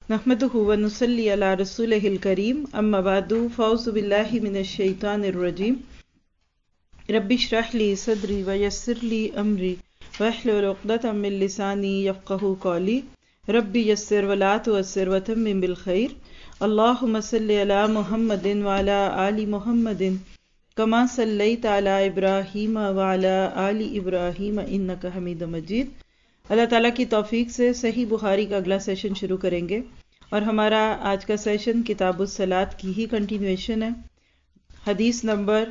नहमदुहु व नुसल्ली अला रसूलिहिल करीम अम्मा बादु फ़ौज़ु बिल्लाहि मिनश शैतानिर रजीम रब्बि इश्रह ली सदरी व यस्सिर ली अमरी वहलुल उक़दतम मिन लिसानी यफ़क़हू क़ौली रब्बि यस्सिर व ला तुअस्सिर व तम्मिम बिल खैर अल्लाहुम्मा सल्लि अला मुहम्मदिन व अला आलि मुहम्मदिन कमा सल्लैता अला इब्राहीम व अला आलि इब्राहीम इन्नका हमीदुम मजीद। अल्लाह ताला की तौफीक से सही बुखारी का अगला सेशन शुरू करेंगे और हमारा आज का सेशन किताबुस सलात की ही कंटिन्यूएशन है। हदीस नंबर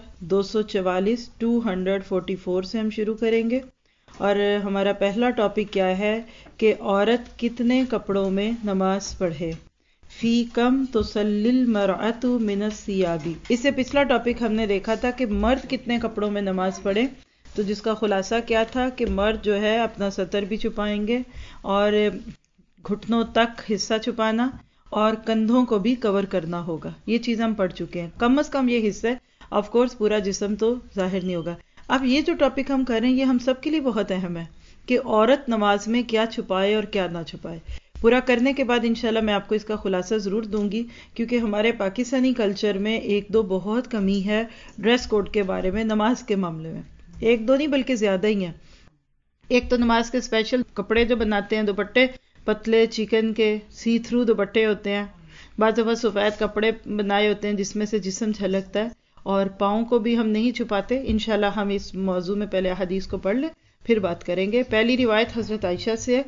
244 से हम शुरू करेंगे और हमारा पहला टॉपिक क्या है कि औरत कितने कपड़ों में नमाज पढ़े। फी कम तुसल्लिल मरअतु मिनस सियाबी। इससे पिछला टॉपिक हमने देखा था कि मर्द कितने कपड़ों में नमाज पढ़े, तो जिसका खुलासा क्या था कि मर्द जो है अपना सतर भी छुपाएंगे और घुटनों तक हिस्सा छुपाना और कंधों को भी कवर करना होगा। ये चीज़ हम पढ़ चुके हैं, कम से कम ये हिस्सा। ऑफ कोर्स पूरा जिस्म तो जाहिर नहीं होगा। अब ये जो टॉपिक हम कर रहे हैं ये हम सब के लिए बहुत अहम है कि औरत नमाज में क्या छुपाए और क्या ना छुपाए। पूरा करने के बाद इंशाल्लाह मैं आपको इसका खुलासा ज़रूर दूंगी, क्योंकि हमारे पाकिस्तानी कल्चर में एक दो बहुत कमी है ड्रेस कोड के बारे में। नमाज के मामले में एक दो नहीं बल्कि ज़्यादा ही है। एक तो नमाज के स्पेशल कपड़े जो बनाते हैं, दुपट्टे पतले चिकन के सी थ्रू दुपट्टे होते हैं, बाद दफ़ा सफ़ेद कपड़े बनाए होते हैं जिसमें से जिस्म झलकता है, और पाँव को भी हम नहीं छुपाते। इंशाल्लाह हम इस मौजू में पहले हदीस को पढ़ लें फिर बात करेंगे। पहली रिवायत हज़रत आयशा से है।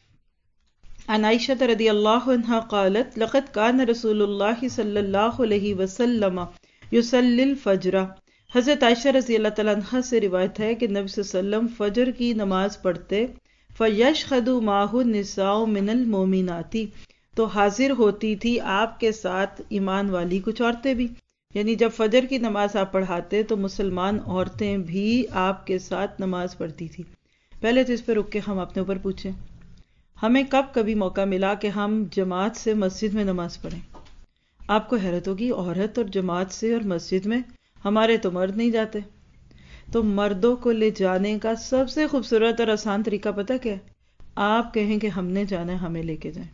अन आयशा रज़ियल्लाहु अन्हा क़ालत लक़द कान रसूलुल्लाह सल्लल्लाहु अलैहि वसल्लम युसल्लिल फ़ज्र। हज़रत आयशा रज़ियल्लाहु तआला अन्हा से रिवायत है कि नबी सल्लल्लाहु अलैहि वसल्लम फ़ज्र की नमाज पढ़ते। फ़यशहदु माहु निसाउ मिनल मोमिनाती, तो हाजिर होती थी आपके साथ ईमान वाली कुछ औरतें भी। यानी जब फजर की नमाज आप पढ़ाते तो मुसलमान औरतें भी आपके साथ नमाज पढ़ती थी। पहले तो इस पर रुक के हम अपने ऊपर पूछें, हमें कब कभी मौका मिला कि हम जमात से मस्जिद में नमाज पढ़ें। आपको हैरत होगी, औरत और जमात से और मस्जिद में हमारे तो मर्द नहीं जाते। तो मर्दों को ले जाने का सबसे खूबसूरत और आसान तरीका पता क्या है? आप कहें कि हमने जाना है, हमें लेके जाएं।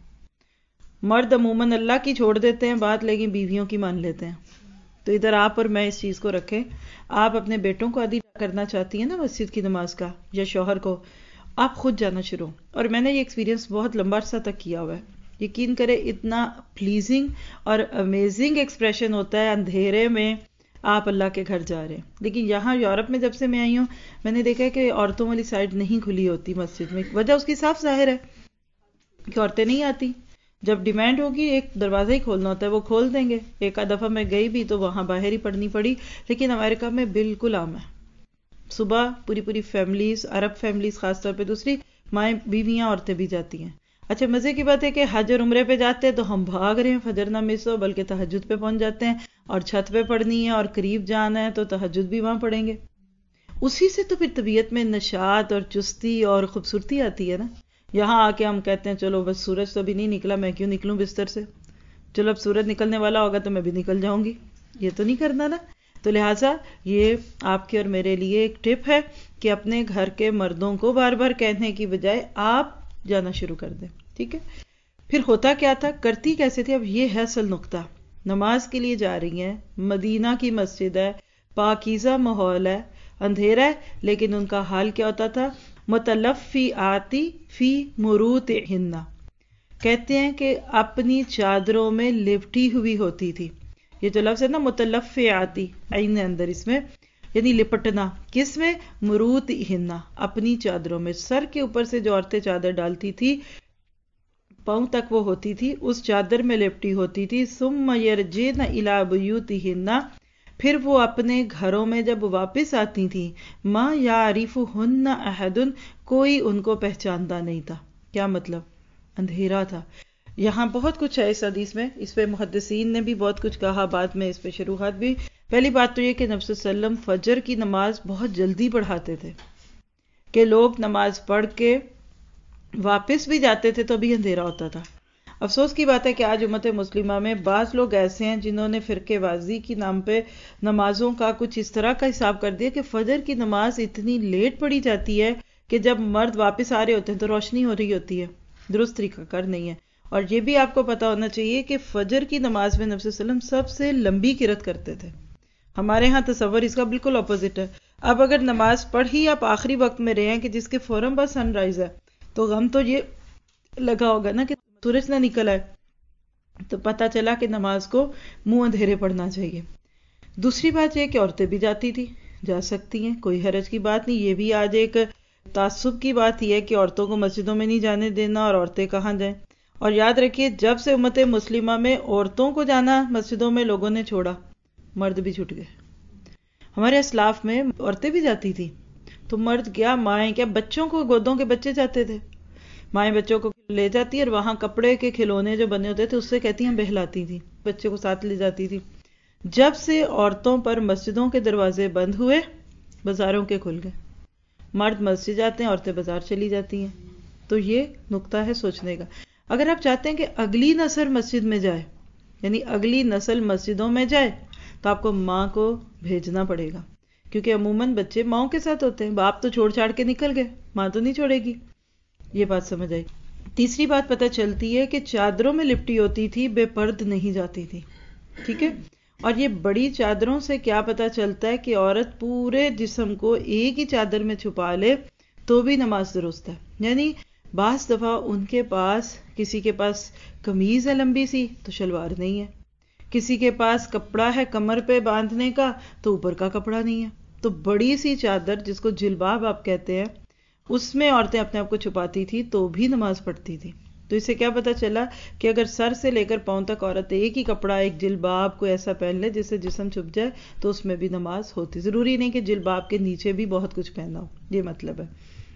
मर्द अमूमन अल्लाह की छोड़ देते हैं बात, लेकिन बीवियों की मान लेते हैं। तो इधर आप और मैं इस चीज़ को रखें। आप अपने बेटों को अदा करना चाहती हैं ना मस्जिद की नमाज का, या शौहर को, आप खुद जाना शुरू। और मैंने ये एक्सपीरियंस बहुत लंबा अरसा तक किया हुआ है। यकीन करें इतना प्लीजिंग और अमेजिंग एक्सप्रेशन होता है अंधेरे में आप अल्लाह के घर जा रहे हैं। लेकिन यहाँ यूरोप में जब से मैं आई हूँ मैंने देखा है कि औरतों वाली साइड नहीं खुली होती मस्जिद में। वजह उसकी साफ जाहिर है कि औरतें नहीं आती। जब डिमांड होगी एक दरवाज़ा ही खोलना होता है, वो खोल देंगे। एक आध दफ़ा मैं गई भी तो वहाँ बाहर ही पढ़नी पड़ी। लेकिन अमेरिका में बिल्कुल आम है, सुबह पूरी पूरी फैमिलीज, अरब फैमिलीज खासतौर पे, दूसरी माएँ बीवियाँ औरतें भी जाती हैं। अच्छा मज़े की बात है कि हज और उम्रे पे जाते हैं तो हम भाग रहे हैं फजर ना मिस हो, बल्कि तहज्जुद पे पहुंच जाते हैं और छत पे पढ़नी है और करीब जाना है तो तहज्जुद भी वहाँ पढ़ेंगे। उसी से तो फिर तबीयत में नशात और चुस्ती और खूबसूरती आती है ना। यहाँ आके हम कहते हैं चलो बस सूरज तो अभी नहीं निकला, मैं क्यों निकलूं बिस्तर से, चलो अब सूरज निकलने वाला होगा तो मैं भी निकल जाऊंगी। ये तो नहीं करना ना। तो लिहाजा ये आपके और मेरे लिए एक टिप है कि अपने घर के मर्दों को बार बार कहने की बजाय आप जाना शुरू कर दें। ठीक है। फिर होता क्या था, करती कैसे थी, अब ये है असल नुक्ता। नमाज के लिए जा रही हैं, मदीना की मस्जिद है, पाकीज़ा माहौल है, अंधेरा है, लेकिन उनका हाल क्या होता था, मुतलफ़ी आती फी मुरूत हिन्ना, कहते हैं कि अपनी चादरों में लिपटी हुई होती थी। ये जो लफ्ज़ है ना मुतलफ़ी आती, आइन अंदर इसमें यानी लिपटना, किस में, मुरूत हिन्ना, अपनी चादरों में। सर के ऊपर से जो औरतें चादर डालती थी पाँव तक वो होती थी, उस चादर में लिपटी होती थी। सुम्मा यरजिन इला बुयूतिहिन्ना, फिर वो अपने घरों में जब वापस आती थी, माँ यारिफुहुन्ना अहदुन, कोई उनको पहचानता नहीं था। क्या मतलब, अंधेरा था। यहाँ बहुत कुछ है इस हदीस में, इस पे मुहद्दिसीन ने भी बहुत कुछ कहा, बाद में इस पे शुरुआत भी। पहली बात तो ये कि नबी सल्लल्लाहु अलैहि वसल्लम फजर की नमाज बहुत जल्दी पढ़ाते थे कि लोग नमाज पढ़ के वापस भी जाते थे तो भी अंधेरा होता था। अफसोस की बात है कि आज उम्मत मुस्लिमा में बाज़ लोग ऐसे हैं जिन्होंने फ़िरक़ेबाज़ी की नाम पे नमाजों का कुछ इस तरह का हिसाब कर दिया कि फजर की नमाज इतनी लेट पढ़ी जाती है कि जब मर्द वापस आ रहे होते हैं तो रोशनी हो रही होती है। दुरुस्त तरीका कर नहीं है। اور یہ بھی آپ کو پتا ہونا چاہیے کہ فجر کی نماز میں نبی صلی اللہ علیہ وسلم سب سے لمبی قرات کرتے تھے. ہمارے ہاں تصور اس کا بالکل اپوزٹ ہے. اب اگر نماز پڑھی آپ آخری وقت میں رہے ہیں کہ جس کے فوراً بعد سن رائز ہے، تو غم تو یہ لگا ہوگا نا کہ سورج نہ نکل آئے، تو پتہ چلا کہ نماز کو منہ اندھیرے پڑھنا چاہیے. دوسری بات یہ کہ عورتیں بھی جاتی تھی، جا سکتی ہیں، کوئی حرج کی بات نہیں. یہ بھی آج ایک تعصب کی بات یہ ہے کہ عورتوں کو مسجدوں میں نہیں جانے دینا اور عورتیں کہاں جائیں. اور یاد رکھیے جب سے امت مسلمہ میں عورتوں کو جانا مسجدوں میں لوگوں نے چھوڑا، مرد بھی چھوٹ گئے. ہمارے اسلاف میں عورتیں بھی جاتی تھی، تو مرد کیا، مائیں کیا، بچوں کو، گودوں کے بچے جاتے تھے. مائیں بچوں کو لے جاتی اور وہاں کپڑے کے کھلونے جو بنے ہوتے تھے اس سے کہتی ہیں بہلاتی تھی، بچے کو ساتھ لے جاتی تھی. جب سے عورتوں پر مسجدوں کے دروازے بند ہوئے، بازاروں کے کھل گئے. مرد مسجد جاتے ہیں، عورتیں بازار چلی جاتی ہیں. تو یہ نقطہ ہے سوچنے کا. اگر آپ چاہتے ہیں کہ اگلی نسل مسجد میں جائے، یعنی اگلی نسل مسجدوں میں جائے، تو آپ کو ماں کو بھیجنا پڑے گا، کیونکہ عموماً بچے ماؤں کے ساتھ ہوتے ہیں. باپ تو چھوڑ چھاڑ کے نکل گئے، ماں تو نہیں چھوڑے گی. یہ بات سمجھ آئی. تیسری بات پتہ چلتی ہے کہ چادروں میں لپٹی ہوتی تھی، بے پرد نہیں جاتی تھی. ٹھیک ہے. اور یہ بڑی چادروں سے کیا پتہ چلتا ہے کہ عورت پورے جسم کو ایک ہی چادر میں چھپا لے تو بھی نماز درست ہے. یعنی بعض دفعہ ان کے پاس، کسی کے پاس قمیض ہے لمبی سی تو شلوار نہیں ہے، کسی کے پاس کپڑا ہے کمر پہ باندھنے کا تو اوپر کا کپڑا نہیں ہے، تو بڑی سی چادر جس کو جلباب آپ کہتے ہیں، اس میں عورتیں اپنے آپ کو چھپاتی تھی تو بھی نماز پڑھتی تھی. تو اس سے کیا پتا چلا کہ اگر سر سے لے کر پاؤں تک عورت ایک ہی کپڑا، ایک جلباب کو ایسا پہن لے جس سے جسم چھپ جائے تو اس میں بھی نماز ہوتی. ضروری نہیں کہ جلباب کے نیچے بھی بہت کچھ پہنا ہو، یہ مطلب ہے.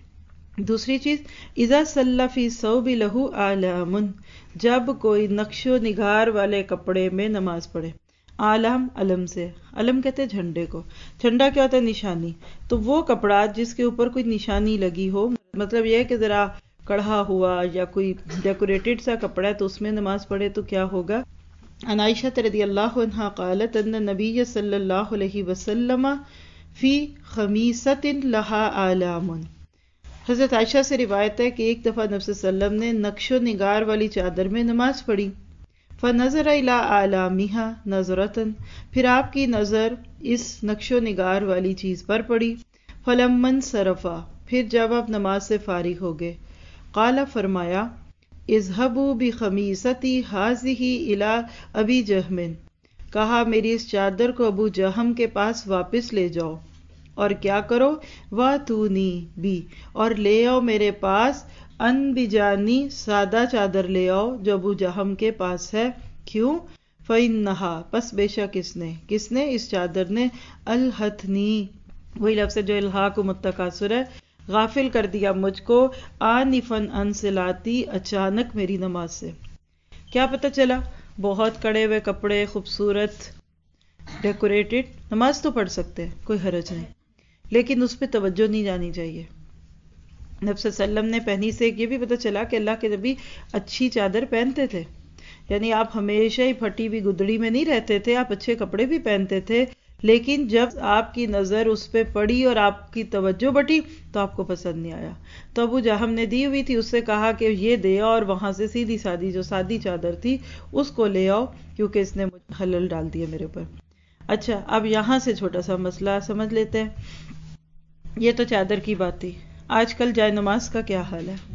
دوسری چیز، اذا صلی فی ثوب لہ آلام، جب کوئی نقش و نگار والے کپڑے میں نماز پڑھے. آلام علم سے، علم کہتے ہیں جھنڈے کو. جھنڈا کیا ہوتا ہے؟ نشانی. تو وہ کپڑا جس کے اوپر کوئی نشانی لگی ہو، مطلب یہ ہے کہ ذرا کڑھا ہوا یا کوئی ڈیکوریٹڈ سا کپڑا ہے تو اس میں نماز پڑھے تو کیا ہوگا. عن عائشہ رضی اللہ عنہا قالت ان نبی صلی اللہ علیہ وسلم فی خمیصۃ لہا آلام. حضرت عائشہ سے روایت ہے کہ ایک دفعہ نبی صلی اللہ علیہ وسلم نے نقش و نگار والی چادر میں نماز پڑھی. فنظر الی آلامہا نظرۃ، پھر آپ کی نظر اس نقش و نگار والی چیز پر پڑی. فلما انصرفا، پھر جب آپ نماز سے فارغ ہو گئے، قال، فرمایا، اذهبوا بخمیصتی ہذہ الی ابی جہم، کہا میری اس چادر کو ابو جہم کے پاس واپس لے جاؤ، اور کیا کرو، واتونی بی، اور لے آؤ میرے پاس، ان بجانی، سادہ چادر لے آؤ جو ابو جہم کے پاس ہے. کیوں؟ فإنہا، پس بے شک کس نے اس چادر نے، الہتنی، وہی لفظ ہے جو الہا کو متکاثر ہے، غافل کر دیا مجھ کو، آنفن ان صلاتی، اچانک میری نماز سے. کیا پتہ چلا؟ بہت کڑے ہوئے کپڑے، خوبصورت ڈیکوریٹڈ، نماز تو پڑھ سکتے ہیں، کوئی حرج نہیں، لیکن اس پہ توجہ نہیں جانی چاہیے. نبی صلی اللہ علیہ وسلم نے پہنی سے یہ بھی پتہ چلا کہ اللہ کے نبی اچھی چادر پہنتے تھے. یعنی آپ ہمیشہ ہی پھٹی ہوئی گدڑی میں نہیں رہتے تھے، آپ اچھے کپڑے بھی پہنتے تھے، لیکن جب آپ کی نظر اس پہ پڑی اور آپ کی توجہ بٹی تو آپ کو پسند نہیں آیا. تو ابو جہم نے دی ہوئی تھی، اس سے کہا کہ یہ دے آؤ، اور وہاں سے سیدھی سادی جو سادی چادر تھی اس کو لے آؤ، کیونکہ اس نے حلل ڈال دیا میرے اوپر. اچھا، اب یہاں سے چھوٹا سا مسئلہ سمجھ لیتے ہیں. یہ تو چادر کی بات تھی. آج کل جائے نماز کا کیا حال ہے؟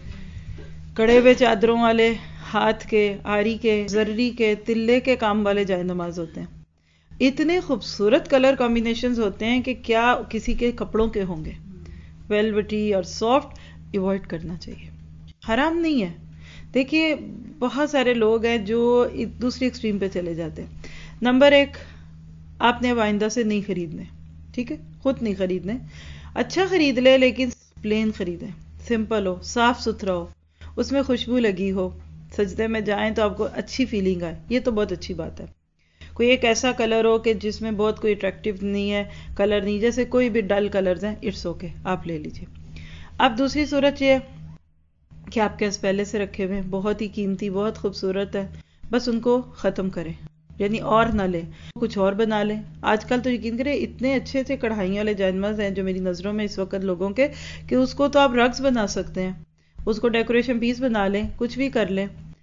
کڑے ہوئے چادروں والے، ہاتھ کے، آری کے، زری کے، تلے کے کام والے جائے نماز ہوتے ہیں. اتنے خوبصورت کلر کمبینیشنز ہوتے ہیں کہ کیا کسی کے کپڑوں کے ہوں گے. ویلوٹی اور سافٹ ایوائڈ کرنا چاہیے، حرام نہیں ہے. دیکھیے بہت سارے لوگ ہیں جو دوسری ایکسٹریم پہ چلے جاتے ہیں. نمبر 1، آپ نے اب آئندہ سے نہیں خریدنے، ٹھیک ہے، خود نہیں خریدنے. اچھا خرید لے لیکن پلین خریدیں، سمپل ہو، صاف ستھرا ہو، اس میں خوشبو لگی ہو، سجدے میں جائیں تو آپ کو اچھی فیلنگ آئے. یہ تو بہت اچھی بات ہے. کوئی ایک ایسا کلر ہو کہ جس میں بہت کوئی اٹریکٹیو نہیں ہے، کلر نہیں، جیسے کوئی بھی ڈل کلرز ہیں، اٹس اوکے، آپ لے لیجئے. اب دوسری صورت یہ ہے کہ آپ کے پاس پہلے سے رکھے ہوئے بہت ہی قیمتی، بہت خوبصورت ہے، بس ان کو ختم کریں، یعنی اور نہ لیں، کچھ اور بنا لیں. آج کل تو یقین کریں اتنے اچھے سے کڑھائیوں والے جائنماز ہیں جو میری نظروں میں اس وقت لوگوں کے، کہ اس کو تو آپ رگز بنا سکتے ہیں، اس کو ڈیکوریشن پیس بنا لیں، کچھ بھی کر لیں.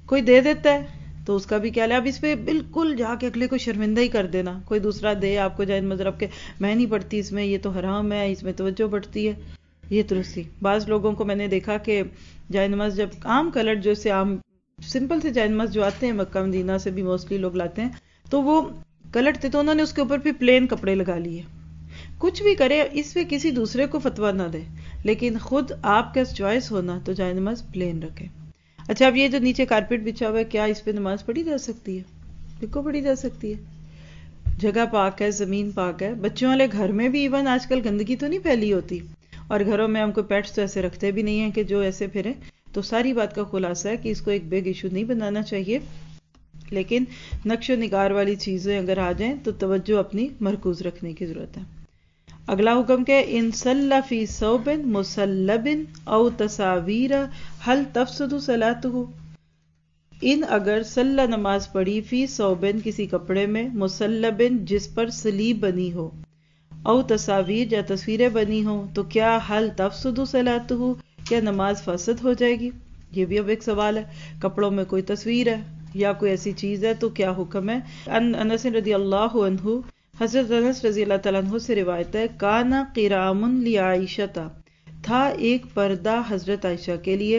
کوئی دے دیتا ہے تو اس کا بھی کیا لے، اب اس پہ بالکل جا کے اگلے کو شرمندہ ہی کر دینا، کوئی دوسرا دے آپ کو جائز مذہب کے، میں نہیں پڑھتی اس میں، یہ تو حرام ہے، اس میں توجہ بڑھتی ہے، یہ درستی۔ بعض لوگوں کو میں نے دیکھا کہ جائز نماز جب عام کلر جو سے عام سمپل سے جائز نماز جو آتے ہیں مکہ مدینہ سے بھی موسٹلی لوگ لاتے ہیں، تو وہ کلر تھے تو انہوں نے اس کے اوپر بھی پلین کپڑے لگا لیے۔ کچھ بھی کرے اس پہ کسی دوسرے کو فتویٰ نہ دے، لیکن خود آپ کا چوائس ہونا تو جائز نماز پلین رکھے۔ اچھا، اب یہ جو نیچے کارپیٹ بچھا ہوا ہے، کیا اس پہ نماز پڑھی جا سکتی ہے؟ بالکل پڑھی جا سکتی ہے، جگہ پاک ہے، زمین پاک ہے۔ بچوں والے گھر میں بھی ایون آج کل گندگی تو نہیں پھیلی ہوتی، اور گھروں میں ہم کوئی پیٹس تو ایسے رکھتے بھی نہیں ہیں کہ جو ایسے پھریں، تو ساری بات کا خلاصہ ہے کہ اس کو ایک بگ ایشو نہیں بنانا چاہیے، لیکن نقش و نگار والی چیزیں اگر آ جائیں تو توجہ اپنی مرکوز رکھنے کی ضرورت ہے۔ اگلا حکم کہ ان صلی فی ثوب مسلب او تصاویر هل تفسد صلاته، ان اگر صلی نماز پڑھی فی ثوبن کسی کپڑے میں، مسلبن جس پر سلیب بنی ہو، او تصاویر یا تصویریں بنی ہو، تو کیا حل تفسد صلاته، کیا نماز فاسد ہو جائے گی؟ یہ بھی اب ایک سوال ہے، کپڑوں میں کوئی تصویر ہے یا کوئی ایسی چیز ہے تو کیا حکم ہے؟ انس رضی اللہ عنہ، حضرت انس رضی اللہ تعالیٰ عنہ سے روایت ہے، کانا قرام لعائشہ، تھا ایک پردہ حضرت عائشہ کے لیے،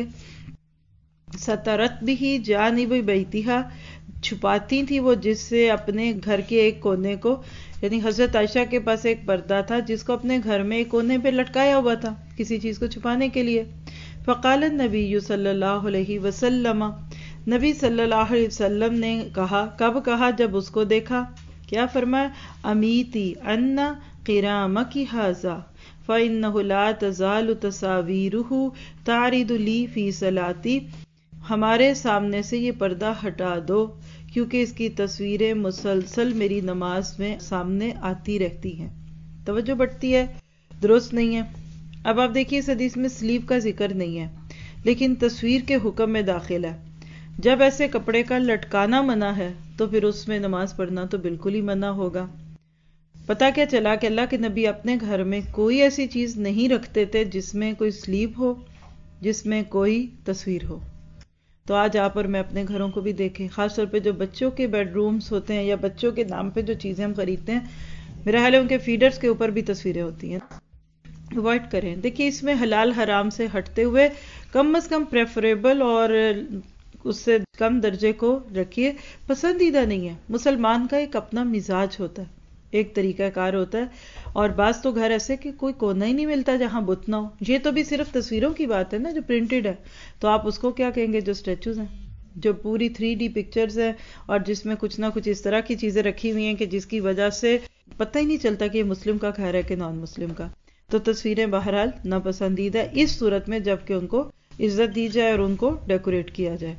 سترت بھی جانب بیتہا، چھپاتی تھی وہ جس سے اپنے گھر کے ایک کونے کو، یعنی حضرت عائشہ کے پاس ایک پردہ تھا جس کو اپنے گھر میں ایک کونے پہ لٹکایا ہوا تھا کسی چیز کو چھپانے کے لیے۔ فقال النبی صلی اللہ علیہ وسلم، نبی صلی اللہ علیہ وسلم نے کہا، کب کہا؟ جب اس کو دیکھا، کیا فرمایا؟ امیتی ان قرامک ھذا فانہ لا تزال تصاویرہ تعرض لی فی صلاتی، ہمارے سامنے سے یہ پردہ ہٹا دو کیونکہ اس کی تصویریں مسلسل میری نماز میں سامنے آتی رہتی ہیں۔ توجہ بڑھتی ہے، درست نہیں ہے۔ اب آپ دیکھیے اس حدیث میں سلیب کا ذکر نہیں ہے لیکن تصویر کے حکم میں داخل ہے۔ جب ایسے کپڑے کا لٹکانا منع ہے تو پھر اس میں نماز پڑھنا تو بالکل ہی منع ہوگا۔ پتہ کیا چلا کہ اللہ کے نبی اپنے گھر میں کوئی ایسی چیز نہیں رکھتے تھے جس میں کوئی سلیب ہو، جس میں کوئی تصویر ہو۔ تو آج آپ اور میں اپنے گھروں کو بھی دیکھیں، خاص طور پہ جو بچوں کے بیڈ رومز ہوتے ہیں یا بچوں کے نام پہ جو چیزیں ہم خریدتے ہیں، میرا خیال ہے ان کے فیڈرز کے اوپر بھی تصویریں ہوتی ہیں، اوائڈ کریں۔ دیکھیے اس میں حلال حرام سے ہٹتے ہوئے کم از کم پریفریبل اور اس سے کم درجے کو رکھیے، پسندیدہ نہیں ہے۔ مسلمان کا ایک اپنا مزاج ہوتا ہے، ایک طریقہ کار ہوتا ہے، اور بعض تو گھر ایسے کہ کوئی کونا ہی نہیں ملتا جہاں بت نہ ہو۔ یہ تو بھی صرف تصویروں کی بات ہے نا جو پرنٹڈ ہے، تو آپ اس کو کیا کہیں گے جو اسٹیچوز ہیں، جو پوری 3D پکچرز ہیں اور جس میں کچھ نہ کچھ اس طرح کی چیزیں رکھی ہوئی ہیں کہ جس کی وجہ سے پتہ ہی نہیں چلتا کہ یہ مسلم کا گھر ہے کہ نان مسلم کا۔ تو تصویریں بہرحال ناپسندیدہ اس صورت میں جب کہ ان کو عزت دی جائے اور ان کو ڈیکوریٹ کیا جائے۔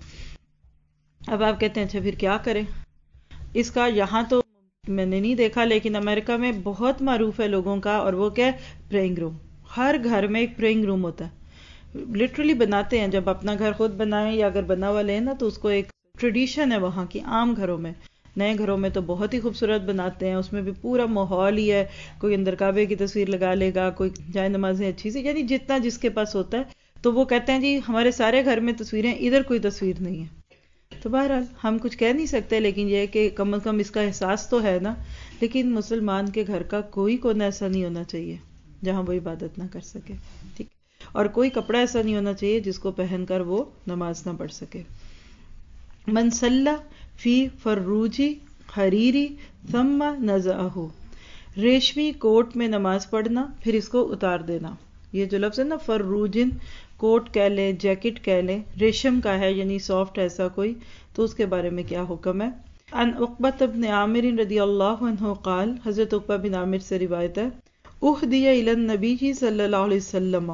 اب آپ کہتے ہیں اچھا پھر کیا کریں اس کا؟ یہاں تو میں نے نہیں دیکھا لیکن امریکہ میں بہت معروف ہے لوگوں کا، اور وہ کیا ہے؟ پریئنگ روم۔ ہر گھر میں ایک پریئنگ روم ہوتا ہے، لٹرلی بناتے ہیں، جب اپنا گھر خود بنائیں یا اگر بنا ہوا لیں نا تو اس کو ایک ٹریڈیشن ہے وہاں کی، عام گھروں میں، نئے گھروں میں تو بہت ہی خوبصورت بناتے ہیں، اس میں بھی پورا ماحول ہی ہے، کوئی اندر کعبے کی تصویر لگا لے گا، کوئی جائے نمازیں اچھی سی، یعنی جتنا جس کے پاس ہوتا ہے، تو وہ کہتے ہیں جی ہمارے سارے گھر میں تصویریں، ادھر کوئی تصویر نہیں ہے۔ تو بہرحال ہم کچھ کہہ نہیں سکتے، لیکن یہ ہے کہ کم از کم اس کا احساس تو ہے نا۔ لیکن مسلمان کے گھر کا کوئی کونا ایسا نہیں ہونا چاہیے جہاں وہ عبادت نہ کر سکے، ٹھیک، اور کوئی کپڑا ایسا نہیں ہونا چاہیے جس کو پہن کر وہ نماز نہ پڑھ سکے۔ من صلی فی فروجی حریری ثم نزعہ، ریشمی کوٹ میں نماز پڑھنا پھر اس کو اتار دینا۔ یہ جو لفظ ہے نا فروجن، کوٹ کہہ لیں، جیکٹ کہہ لیں، ریشم کا ہے یعنی سافٹ ایسا کوئی، تو اس کے بارے میں کیا حکم ہے؟ ان عقبۃ بن عامر رضی اللہ عنہ قال، حضرت عقبہ بن عامر سے روایت ہے، اہدی الی النبی صلی اللہ علیہ وسلم،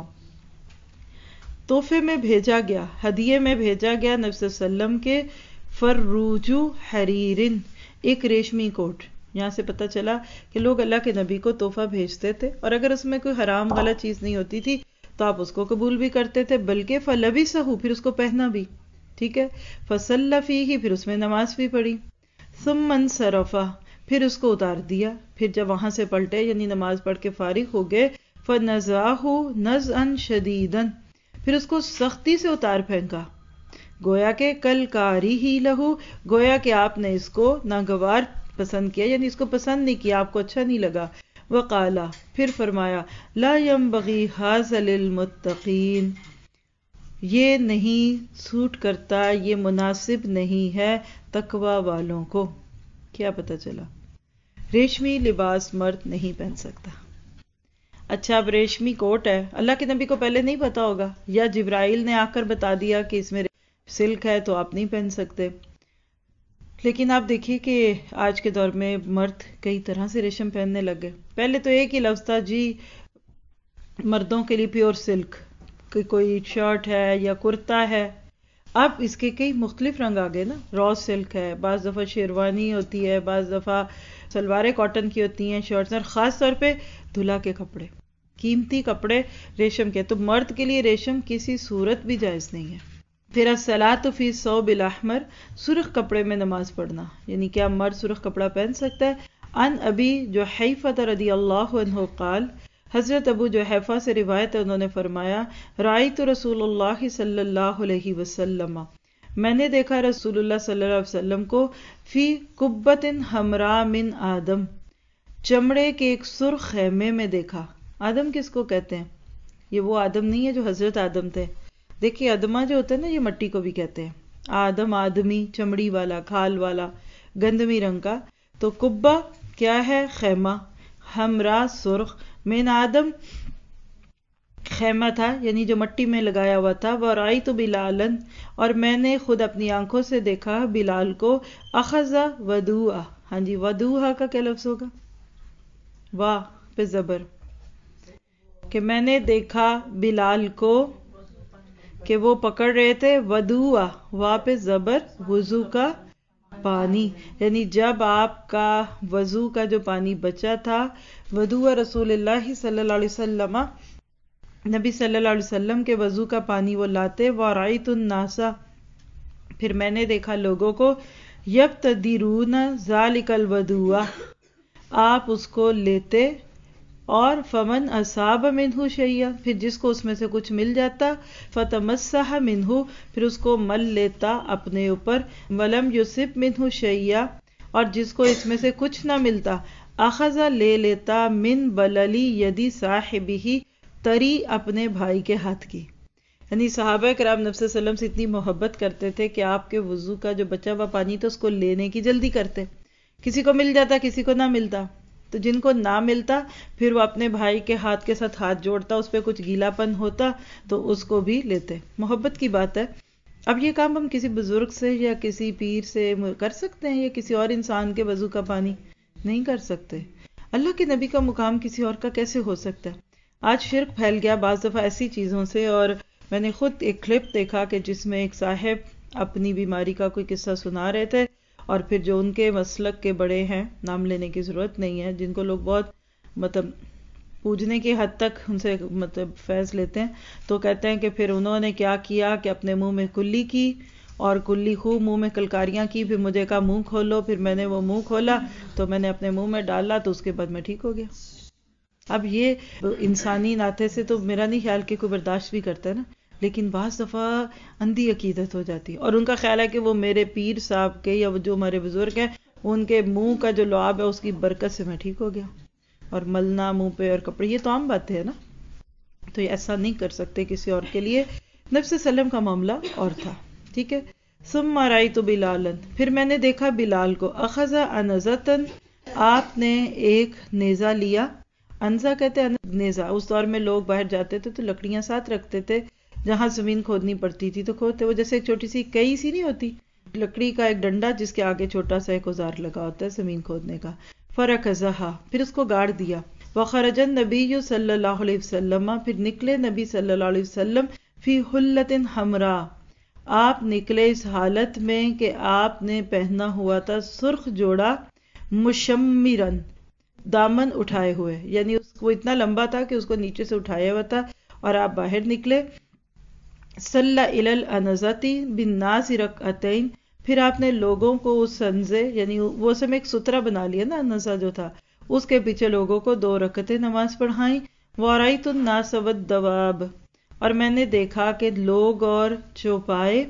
تحفے میں بھیجا گیا، ہدیے میں بھیجا گیا نبی صلی اللہ علیہ وسلم کے فروجو حریرن، ایک ریشمی کوٹ۔ یہاں سے پتہ چلا کہ لوگ اللہ کے نبی کو تحفہ بھیجتے تھے، اور اگر اس میں کوئی حرام غلط چیز نہیں ہوتی تھی تو آپ اس کو قبول بھی کرتے تھے، بلکہ فلبسہ، پھر اس کو پہنا بھی، ٹھیک ہے، فصلی فیہ، پھر اس میں نماز بھی پڑھی، ثم انصرف، پھر اس کو اتار دیا، پھر جب وہاں سے پلٹے یعنی نماز پڑھ کے فارغ ہو گئے، فنزعہ نزعا شدیدا، پھر اس کو سختی سے اتار پھینکا، گویا کہ کل کاری ہی لہو، گویا کہ آپ نے اس کو ناگوار پسند کیا، یعنی اس کو پسند نہیں کیا، آپ کو اچھا نہیں لگا۔ وقالا، پھر فرمایا لا ينبغی ھذا للمتقین، یہ نہیں سوٹ کرتا، یہ مناسب نہیں ہے تقوی والوں کو۔ کیا پتہ چلا؟ ریشمی لباس مرد نہیں پہن سکتا۔ اچھا اب ریشمی کوٹ ہے، اللہ کے نبی کو پہلے نہیں پتا ہوگا، یا جبرائیل نے آ کر بتا دیا کہ اس میں سلک ہے تو آپ نہیں پہن سکتے۔ لیکن آپ دیکھیے کہ آج کے دور میں مرد کئی طرح سے ریشم پہننے لگے۔ پہلے تو ایک ہی لفظ تھا جی مردوں کے لیے پیور سلک، کہ کوئی شرٹ ہے یا کرتا ہے، اب اس کے کئی مختلف رنگ آ گئے نا، را سلک ہے، بعض دفعہ شیروانی ہوتی ہے، بعض دفعہ سلواریں کاٹن کی ہوتی ہیں، شرٹس، اور خاص طور پہ دلہا کے کپڑے، قیمتی کپڑے ریشم کے، تو مرد کے لیے ریشم کسی صورت بھی جائز نہیں ہے۔ پھر الصلاۃ فی الثوب الاحمر، سرخ کپڑے میں نماز پڑھنا، یعنی کیا مرد سرخ کپڑا پہن سکتا ہے؟ عن ابی جحیفہ رضی اللہ عنہ قال، حضرت ابو جحیفہ سے روایت ہے، انہوں نے فرمایا رأیت رسول اللہ صلی اللہ علیہ وسلم، میں نے دیکھا رسول اللہ صلی اللہ علیہ وسلم کو، فی قبۃ حمراء من آدم، چمڑے کے ایک سرخ خیمے میں دیکھا۔ آدم کس کو کہتے ہیں؟ یہ وہ آدم نہیں ہے جو حضرت آدم تھے، دیکھیے ادمہ جو ہوتا ہے نا، یہ مٹی کو بھی کہتے ہیں، آدم آدمی، چمڑی والا، کھال والا، گندمی رنگ کا، تو قبہ کیا ہے؟ خیمہ، حمراء سرخ، من آدم خیمہ تھا، یعنی جو مٹی میں لگایا ہوا تھا، ورأیت بلالا، اور میں نے خود اپنی آنکھوں سے دیکھا بلال کو، اخذ ودوء، ہاں جی ودوء کا کیا لفظ ہوگا؟ واہ پہ زبر، کہ میں نے دیکھا بلال کو کہ وہ پکڑ رہے تھے ودوء، واہ پہ زبر، وضو کا پانی، یعنی جب آپ کا وضو کا جو پانی بچا تھا، ودوء رسول اللہ صلی اللہ علیہ وسلم، نبی صلی اللہ علیہ وسلم کے وضو کا پانی وہ لاتے، وَرَأَيْتُ النَّاسَ، پھر میں نے دیکھا لوگوں کو، يَبْتَدِرُونَ ذَلِكَ الْوَضُوءَ، آپ اس کو لیتے، اور فمن اصاب منہ شیئا، پھر جس کو اس میں سے کچھ مل جاتا، فتمسح منہ، پھر اس کو مل لیتا اپنے اوپر، ولم یصب منہ شیئا، اور جس کو اس میں سے کچھ نہ ملتا، اخذ لے لیتا، من بللی یدی صاحبہ، تری اپنے بھائی کے ہاتھ کی۔ یعنی صحابہ کرام نبی صلی اللہ علیہ وسلم سے اتنی محبت کرتے تھے کہ آپ کے وضو کا جو بچا ہوا پانی تھا اس کو لینے کی جلدی کرتے، کسی کو مل جاتا کسی کو نہ ملتا، تو جن کو نہ ملتا پھر وہ اپنے بھائی کے ہاتھ کے ساتھ ہاتھ جوڑتا، اس پہ کچھ گیلا پن ہوتا تو اس کو بھی لیتے۔ محبت کی بات ہے۔ اب یہ کام ہم کسی بزرگ سے یا کسی پیر سے کر سکتے ہیں، یا کسی اور انسان کے وضو کا پانی نہیں کر سکتے۔ اللہ کے نبی کا مقام کسی اور کا کیسے ہو سکتا ہے؟ آج شرک پھیل گیا بعض دفعہ ایسی چیزوں سے، اور میں نے خود ایک کلپ دیکھا کہ جس میں ایک صاحب اپنی بیماری کا کوئی قصہ سنا رہے تھے، اور پھر جو ان کے مسلک کے بڑے ہیں، نام لینے کی ضرورت نہیں ہے، جن کو لوگ بہت پوجنے کی حد تک ان سے فیض لیتے ہیں، تو کہتے ہیں کہ پھر انہوں نے کیا کیا کہ اپنے منہ میں کلی کی، اور کلی خوب منہ میں کلکاریاں کی، پھر مجھے کہا منہ کھولو، پھر میں نے وہ منہ کھولا تو میں نے اپنے منہ میں ڈالا، تو اس کے بعد میں ٹھیک ہو گیا۔ اب یہ انسانی ناطے سے تو میرا نہیں خیال کہ کوئی برداشت بھی کرتا ہے نا، لیکن بعض دفعہ اندھی عقیدت ہو جاتی ہے، اور ان کا خیال ہے کہ وہ میرے پیر صاحب کے یا جو ہمارے بزرگ ہیں ان کے منہ کا جو لعاب ہے اس کی برکت سے میں ٹھیک ہو گیا، اور ملنا منہ پہ اور کپڑے، یہ تو عام بات ہے نا، تو یہ ایسا نہیں کر سکتے کسی اور کے لیے۔ نبی صلی اللہ علیہ وسلم کا معاملہ اور تھا، ٹھیک ہے۔ ثم رأیت بلالا، پھر میں نے دیکھا بلال کو، اخذ انزۃ، آپ نے ایک نیزہ لیا، انزا کہتے ہیں نیزہ، اس دور میں لوگ باہر جاتے تھے تو لکڑیاں ساتھ رکھتے تھے، جہاں زمین کھودنی پڑتی تھی تو کھودتے، وہ جیسے ایک چھوٹی سی کئی سی نہیں ہوتی، لکڑی کا ایک ڈنڈا جس کے آگے چھوٹا سا ایک اوزار لگا ہوتا ہے زمین کھودنے کا، فرکزہا، پھر اس کو گاڑ دیا، وخرج النبی صلی اللہ علیہ وسلم، پھر نکلے نبی صلی اللہ علیہ وسلم، فی حلۃ حمراء، آپ نکلے اس حالت میں کہ آپ نے پہنا ہوا تھا سرخ جوڑا، مشمرن، دامن اٹھائے ہوئے، یعنی اس کو اتنا لمبا تھا کہ اس کو نیچے سے اٹھایا ہوا تھا، اور آپ باہر نکلے۔ صلی الی الانزۃ بالناس رکعتین، پھر آپ نے لوگوں کو اس انزے، یعنی وہ سب ایک سترہ بنا لیا نا انزہ جو تھا، اس کے پیچھے لوگوں کو 2 رکعتیں نماز پڑھائیں۔ وَرَأَيْتُ النَّاسَ وَالدَّوَابَ، اور میں نے دیکھا کہ لوگ اور چوپائے،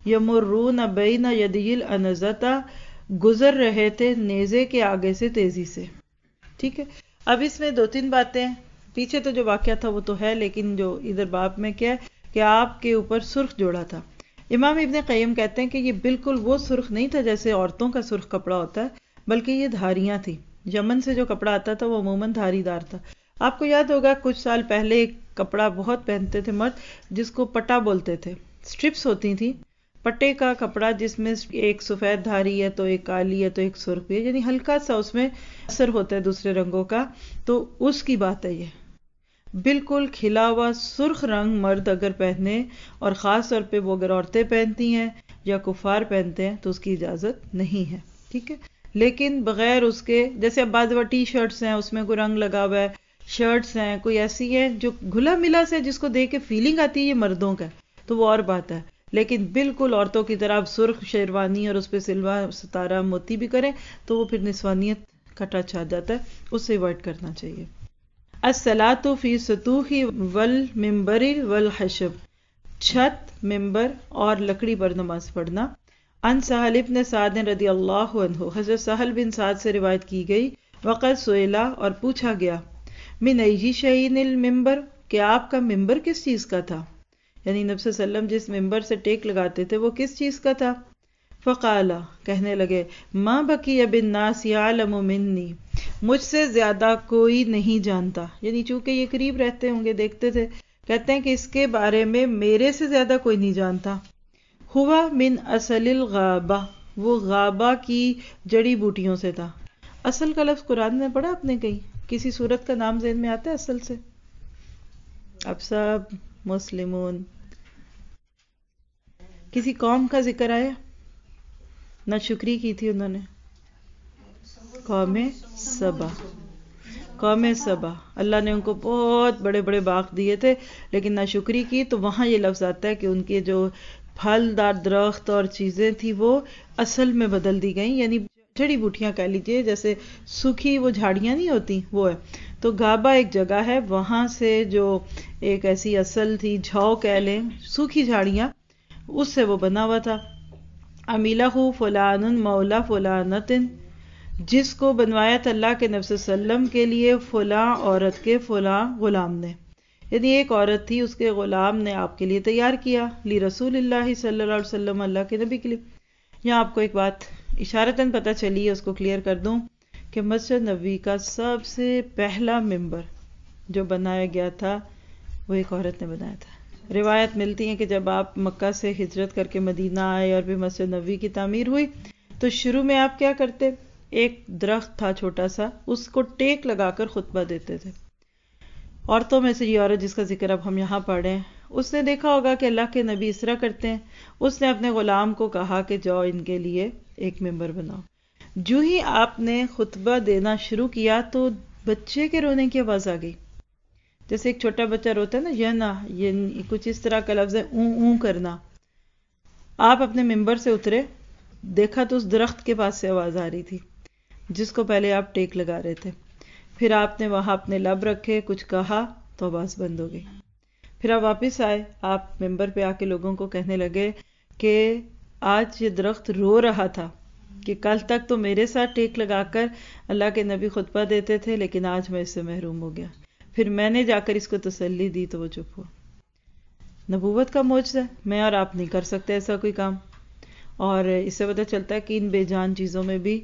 یمرون بین یدی الانزۃ، گزر رہے تھے نیزے کے آگے سے تیزی سے. ٹھیک ہے. اب اس میں دو تین باتیں، پیچھے تو جو واقعہ تھا وہ تو ہے، لیکن جو ادھر باب میں کیا ہے کہ آپ کے اوپر سرخ جوڑا تھا. امام ابن قیم کہتے ہیں کہ یہ بالکل وہ سرخ نہیں تھا جیسے عورتوں کا سرخ کپڑا ہوتا ہے، بلکہ یہ دھاریاں تھیں. یمن سے جو کپڑا آتا تھا وہ عموماً دھاری دار تھا. آپ کو یاد ہوگا کچھ سال پہلے ایک کپڑا بہت پہنتے تھے مرد جس کو پٹا بولتے تھے. سٹرپس ہوتی تھیں پٹے کا کپڑا، جس میں ایک سفید دھاری ہے تو ایک کالی ہے تو ایک سرخ ہے، یعنی ہلکا سا اس میں اثر ہوتا ہے دوسرے رنگوں کا. تو اس کی بات ہے یہ. بالکل کھلا ہوا سرخ رنگ مرد اگر پہنے، اور خاص طور پہ وہ اگر عورتیں پہنتی ہیں یا کفار پہنتے ہیں تو اس کی اجازت نہیں ہے. ٹھیک ہے. لیکن بغیر اس کے، جیسے اب بعض ٹی شرٹس ہیں اس میں کوئی رنگ لگا ہوا ہے، شرٹس ہیں کوئی ایسی ہے جو گھلا ملا سے جس کو دیکھ کے فیلنگ آتی ہے یہ مردوں کا، تو وہ اور بات ہے. لیکن بالکل عورتوں کی طرح آپ سرخ شیروانی اور اس پہ سلوا ستارہ موتی بھی کریں تو وہ پھر نسوانیت کا ٹچ آ جاتا ہے، اس سے اوائڈ کرنا چاہیے. الصلاۃ فی سطوح والمنبر والخشب، چھت، ممبر اور لکڑی پر نماز پڑھنا. عن سہل بن سعد رضی اللہ عنہ، حضرت سہل بن سعد سے روایت کی گئی، وقد سئلا، اور پوچھا گیا، من ای شیء المنبر، کہ آپ کا ممبر کس چیز کا تھا، یعنی نبی صلی اللہ علیہ وسلم جس ممبر سے ٹیک لگاتے تھے وہ کس چیز کا تھا. فقال، کہنے لگے، ما بقی بالناس یعلم منی، مجھ سے زیادہ کوئی نہیں جانتا، یعنی چونکہ یہ قریب رہتے ہوں گے دیکھتے تھے، کہتے ہیں کہ اس کے بارے میں میرے سے زیادہ کوئی نہیں جانتا. ہوا من اصل الغابہ، وہ غابہ کی جڑی بوٹیوں سے تھا. اصل کا لفظ قرآن میں پڑھا آپ نے کہیں؟ کسی سورت کا نام ذہن میں آتا ہے اصل سے؟ اب سب مسلمون، کسی قوم کا ذکر آیا؟ ناشکری کی تھی انہوں نے، قوم سبا. قوم سبا، اللہ نے ان کو بہت بڑے بڑے باغ دیے تھے لیکن ناشکری کی، تو وہاں یہ لفظ آتا ہے کہ ان کے جو پھلدار درخت اور چیزیں تھی وہ اصل میں بدل دی گئیں، یعنی جڑی بوٹیاں کہہ لیجیے، جیسے سوکھی وہ جھاڑیاں نہیں ہوتی وہ ہے. تو غابہ ایک جگہ ہے، وہاں سے جو ایک ایسی اصل تھی، جھاؤ کہہ لیں، سوکھی جھاڑیاں، اس سے وہ بنا ہوا تھا. عمیلہ فلان مولا فلانت، جس کو بنوایا تھا اللہ کے نبی صلی اللہ علیہ وسلم کے لیے فلاں عورت کے فلاں غلام نے، یعنی ایک عورت تھی، اس کے غلام نے آپ کے لیے تیار کیا، لی رسول اللہ صلی اللہ علیہ وسلم، اللہ کے نبی کے لیے. یہاں آپ کو ایک بات اشارتاً پتہ چلی ہے، اس کو کلیئر کر دوں کہ مسجد نبوی کا سب سے پہلا ممبر جو بنایا گیا تھا وہ ایک عورت نے بنایا تھا. روایت ملتی ہیں کہ جب آپ مکہ سے ہجرت کر کے مدینہ آئے اور پھر مسجد نبوی کی تعمیر ہوئی تو شروع میں آپ کیا کرتے، ایک درخت تھا چھوٹا سا، اس کو ٹیک لگا کر خطبہ دیتے تھے. عورتوں میں سے یہ عورت جس کا ذکر اب ہم یہاں پڑھ رہے ہیں، اس نے دیکھا ہوگا کہ اللہ کے نبی اس طرح کرتے ہیں، اس نے اپنے غلام کو کہا کہ جاؤ ان کے لیے ایک ممبر بناؤ. جو ہی آپ نے خطبہ دینا شروع کیا تو بچے کے رونے کی آواز آ گئی، جیسے ایک چھوٹا بچہ روتا ہے نا، یہ کچھ اس طرح کا لفظ ہے، اون اون کرنا. آپ اپنے ممبر سے اترے، دیکھا تو اس درخت کے پاس سے آواز آ رہی تھی جس کو پہلے آپ ٹیک لگا رہے تھے. پھر آپ نے وہاں اپنے لب رکھے، کچھ کہا تو آواز بند ہو گئی. پھر آپ واپس آئے، آپ ممبر پہ آ کے لوگوں کو کہنے لگے کہ آج یہ درخت رو رہا تھا کہ کل تک تو میرے ساتھ ٹیک لگا کر اللہ کے نبی خطبہ دیتے تھے لیکن آج میں اس سے محروم ہو گیا. پھر میں نے جا کر اس کو تسلی دی تو وہ چپ ہوا. نبوت کا معجزہ ہے، میں اور آپ نہیں کر سکتے ایسا کوئی کام. اور اس سے پتہ چلتا ہے کہ ان بے جان چیزوں میں بھی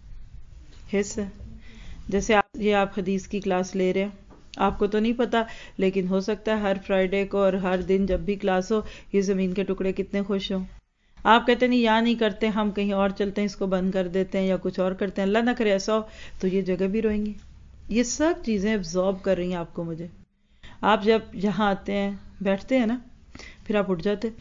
حص ہے. جیسے یہ آپ حدیث کی کلاس لے رہے ہیں، آپ کو تو نہیں پتا لیکن ہو سکتا ہے ہر فرائیڈے کو اور ہر دن جب بھی کلاس ہو یہ زمین کے ٹکڑے کتنے خوش ہوں. آپ کہتے نہیں یہاں نہیں کرتے، ہم کہیں اور چلتے ہیں، اس کو بند کر دیتے ہیں یا کچھ اور کرتے ہیں، اللہ نہ کرے ایسا ہو تو یہ جگہ بھی روئیں گی. یہ سب چیزیں ابزارب کر رہی ہیں آپ کو مجھے. آپ جب یہاں آتے ہیں بیٹھتے ہیں نا، پھر آپ اٹھ جاتے،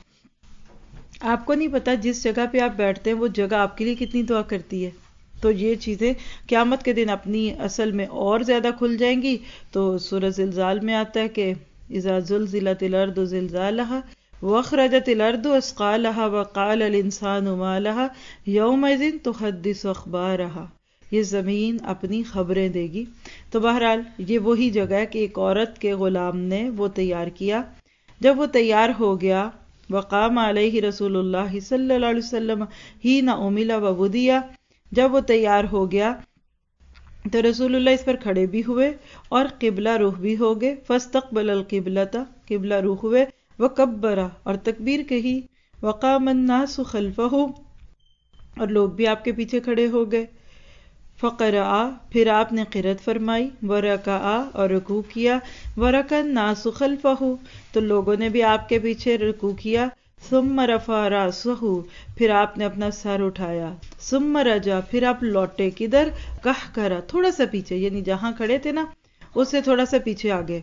آپ کو نہیں پتا جس جگہ پہ آپ بیٹھتے ہیں وہ جگہ آپ کے لیے کتنی دعا کرتی ہے. تو یہ چیزیں قیامت کے دن اپنی اصل میں اور زیادہ کھل جائیں گی. تو سورہ زلزال میں آتا ہے کہ اذا زلزلت الارض زلزالها واخرجت الارض اثقالها وقال الانسان ما لها يومئذ تحدث اخبارها، یہ زمین اپنی خبریں دے گی. تو بہرحال یہ وہی جگہ ہے کہ ایک عورت کے غلام نے وہ تیار کیا. جب وہ تیار ہو گیا وقام علیہ رسول اللہ صلی اللہ علیہ وسلم ہی نہ امیلا وودیا، جب وہ تیار ہو گیا تو رسول اللہ اس پر کھڑے بھی ہوئے اور قبلہ رخ بھی ہو گئے. فاستقبل القبلۃ، قبلہ رخ ہوئے. وکبر، اور تکبیر کہی. وقام الناس خلفہ، اور لوگ بھی آپ کے پیچھے کھڑے ہو گئے. فقرأ، پھر آپ نے قرأت فرمائی. ورکع، اور رکوع کیا. ورکع الناس خلفہ، تو لوگوں نے بھی آپ کے پیچھے رکوع کیا. ثم رفع رأسہ، پھر آپ نے اپنا سر اٹھایا. ثم رجع، پھر آپ لوٹے کدھر؟ قہقرہ، تھوڑا سا پیچھے، یعنی جہاں کھڑے تھے نا اس سے تھوڑا سا پیچھے آگے.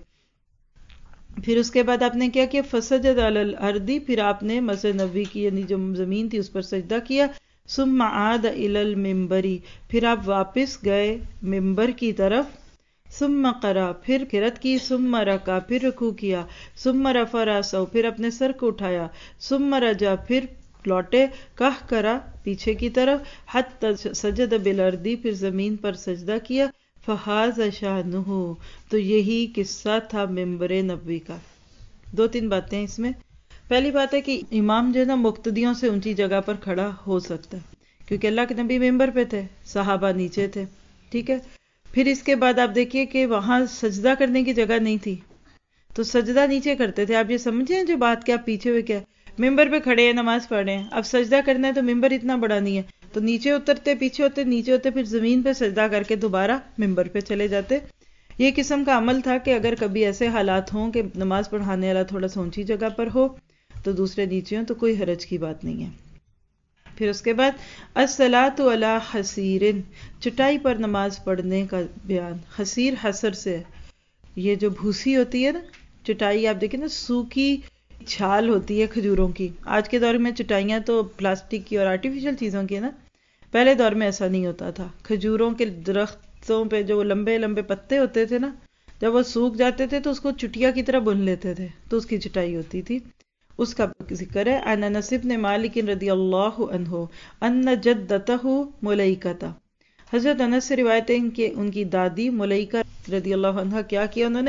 پھر اس کے بعد آپ نے کیا کیا؟ فسجد علی الارض، پھر آپ نے مسجد نبوی کی یعنی جو زمین تھی اس پر سجدہ کیا. ثم عاد الی المنبر، پھر آپ واپس گئے ممبر کی طرف. ثم قرأ، پھر قرأت کی. ثم رکع، پھر رکوع کیا. ثم رفع رأسہ، پھر اپنے سر کو اٹھایا. ثم رجع، پھر لوٹے. قہقرہ، پیچھے کی طرف. حتی سجد بالارض، پھر زمین پر سجدہ کیا. فہذا شأنہ، تو یہی قصہ تھا ممبر نبوی کا. دو تین باتیں اس میں. پہلی بات ہے کہ امام جو ہے نا مقتدیوں سے اونچی جگہ پر کھڑا ہو سکتا ہے، کیونکہ اللہ کے نبی ممبر پہ تھے، صحابہ نیچے تھے. ٹھیک ہے. پھر اس کے بعد آپ دیکھیے کہ وہاں سجدہ کرنے کی جگہ نہیں تھی تو سجدہ نیچے کرتے تھے. آپ یہ سمجھیں جو بات کہ آپ پیچھے ہوئے کیا ممبر پہ کھڑے ہیں نماز پڑھ رہے ہیں، اب سجدہ کرنا ہے تو ممبر اتنا بڑا نہیں ہے تو نیچے اترتے، پیچھے ہوتے، نیچے ہوتے، پھر زمین پہ سجدہ کر کے دوبارہ ممبر پہ چلے جاتے. یہ قسم کا عمل تھا کہ اگر کبھی ایسے حالات ہوں کہ نماز پڑھانے والا تھوڑا سا اونچی جگہ پر ہو تو دوسرے نیچے ہوں تو کوئی حرج کی بات نہیں ہے. پھر اس کے بعد الصلاۃ علی حصیر، چٹائی پر نماز پڑھنے کا بیان. حصیر حصر سے، یہ جو بھوسی ہوتی ہے نا چٹائی، آپ دیکھیں نا سوکھی چھال ہوتی ہے کھجوروں کی. آج کے دور میں چٹائیاں تو پلاسٹک کی اور آرٹیفیشل چیزوں کی ہے نا، پہلے دور میں ایسا نہیں ہوتا تھا. کھجوروں کے درختوں پہ جو لمبے لمبے پتے ہوتے تھے نا، جب وہ سوکھ جاتے تھے تو اس کو چٹیا کی طرح بن لیتے تھے تو اس کی چٹائی ہوتی تھی. اس کا ذکر ہے. ان انس بن مالک رضی اللہ عنہ ان جدتہ ملیکہ، حضرت انس سے روایت ہے کہ ان کی دادی ملیکہ رضی اللہ عنہ کیا انہوں نے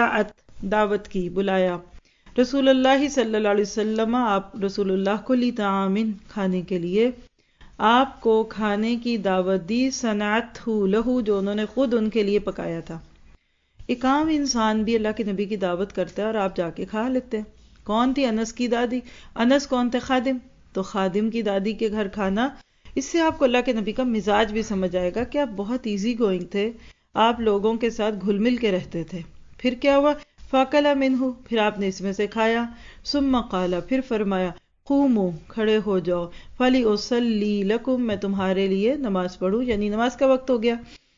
دعوت کی، بلایا رسول اللہ صلی اللہ علیہ وسلم، آپ رسول اللہ کو لطعام، کھانے کے لیے، آپ کو کھانے کی دعوت دی. صنعتہ لہ، جو انہوں نے خود ان کے لیے پکایا تھا. ایک عام انسان بھی اللہ کے نبی کی دعوت کرتا ہے اور آپ جا کے کھا لیتے ہیں. کون تھی؟ انس کی دادی. انس کون تھے؟ خادم. تو خادم کی دادی کے گھر کھانا، اس سے آپ کو اللہ کے نبی کا مزاج بھی سمجھ آئے گا کہ آپ بہت ایزی گوئنگ تھے، آپ لوگوں کے ساتھ گھل مل کے رہتے تھے. پھر کیا ہوا؟ فاکل منہ، پھر آپ نے اس میں سے کھایا. ثم قال، پھر فرمایا قوموا، کھڑے ہو جاؤ. فلیصلی لکم، میں تمہارے لیے نماز پڑھوں، یعنی نماز کا وقت ہو گیا.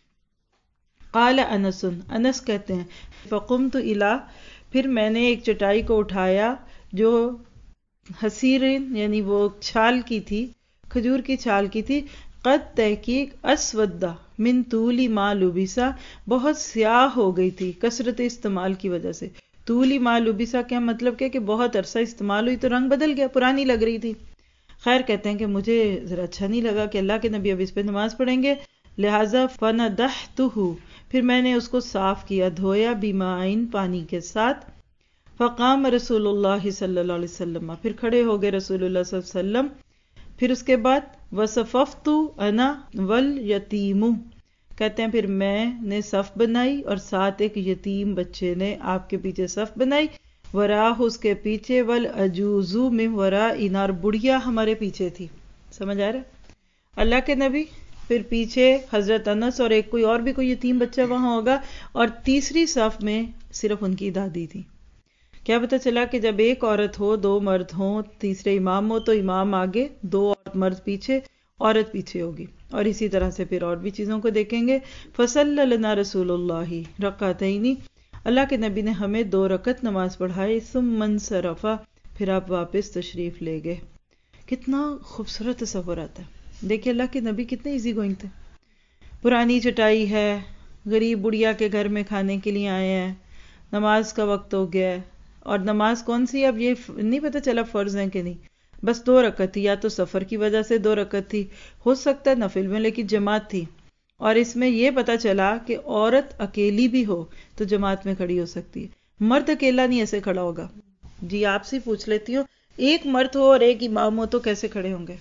قال انس، انس کہتے ہیں فقمت الی، پھر میں نے ایک چٹائی کو اٹھایا جو حصیر یعنی وہ چھال کی تھی، کھجور کی چھال کی تھی. قد تحقیق اسودہ من طول ما لبسا، بہت سیاہ ہو گئی تھی کثرت استعمال کی وجہ سے. طول ما لبسا کیا مطلب کیا کہ بہت عرصہ استعمال ہوئی تو رنگ بدل گیا، پرانی لگ رہی تھی. خیر کہتے ہیں کہ مجھے ذرا اچھا نہیں لگا کہ اللہ کے نبی اب اس پہ نماز پڑھیں گے، لہٰذا فندحتہ، پھر میں نے اس کو صاف کیا، دھویا، بمائن، پانی کے ساتھ. فقام رسول اللہ صلی اللہ علیہ وسلم، پھر کھڑے ہو گئے رسول اللہ صلی اللہ علیہ وسلم. پھر اس کے بعد وصففت انا والیتیم، کہتے ہیں پھر میں نے صف بنائی اور ساتھ ایک یتیم بچے نے آپ کے پیچھے صف بنائی. وراہ، اس کے پیچھے، والعجوز من ورائنا، اور بڑھیا ہمارے پیچھے تھی. سمجھ آ رہا ہے؟ اللہ کے نبی، پھر پیچھے حضرت انس اور ایک کوئی اور بھی کوئی یتیم بچہ وہاں ہوگا، اور تیسری صف میں صرف ان کی دادی تھی. کیا پتہ چلا کہ جب ایک عورت ہو، دو مرد ہوں، تیسرے امام ہو تو امام آگے، دو مرد پیچھے، عورت پیچھے ہوگی. اور اسی طرح سے پھر اور بھی چیزوں کو دیکھیں گے. فصلی لنا رسول اللہ رکعتین، اللہ کے نبی نے ہمیں 2 رکعت نماز پڑھائی. ثم انصرف، پھر آپ واپس تشریف لے گئے. کتنا خوبصورت تصور آتا ہے. دیکھیں اللہ کے نبی کتنے ایزی گوئنگ تھے. پرانی چٹائی ہے، غریب بڑھیا کے گھر میں کھانے کے لیے آئے ہیں، نماز کا وقت ہو گیا ہے. اور نماز کون سی؟ اب یہ نہیں پتہ چلا فرض ہے کہ نہیں، بس 2 رکعت تھی، یا تو سفر کی وجہ سے 2 رکعت تھی، ہو سکتا ہے نفل میں، لیکن جماعت تھی. اور اس میں یہ پتہ چلا کہ عورت اکیلی بھی ہو تو جماعت میں کھڑی ہو سکتی ہے، مرد اکیلا نہیں ایسے کھڑا ہوگا. جی آپ سے پوچھ لیتی ہوں ایک مرد ہو اور ایک امام ہو تو کیسے کھڑے ہوں گے؟